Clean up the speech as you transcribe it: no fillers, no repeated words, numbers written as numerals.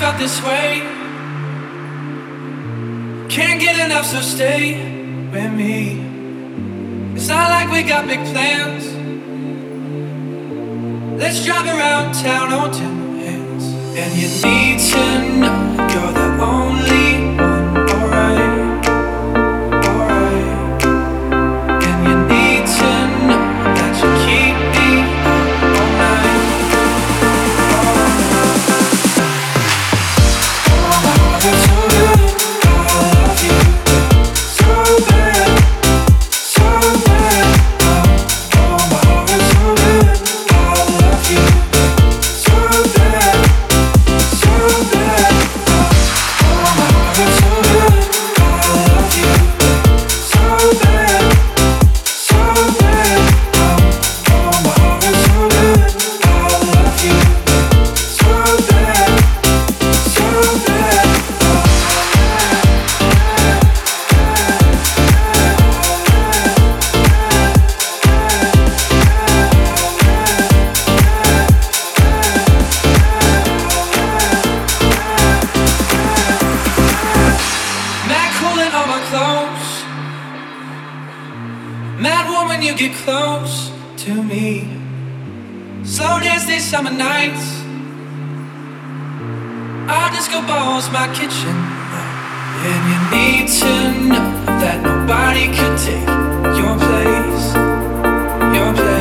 felt this way. Can't get enough, so stay with me. It's not like we got big plans. Let's drive around town on 10 hands. And you need to know you're the only one, alright, alright. And you need to know that you keep me up all night, all night. Oh, my heart is so good, I love you so bad, so bad. Oh, my heart is so good, I love you so bad, so bad. Oh, my heart is so good, I love you so bad, so bad. Oh, my heart is so good, I love you so bad, so bad. Mad cool in all my clothes. Mad woman, you get close to me. Slow dance these summer nights. Our disco ball's my kitchen. And you need to know that nobody could take your place, your place.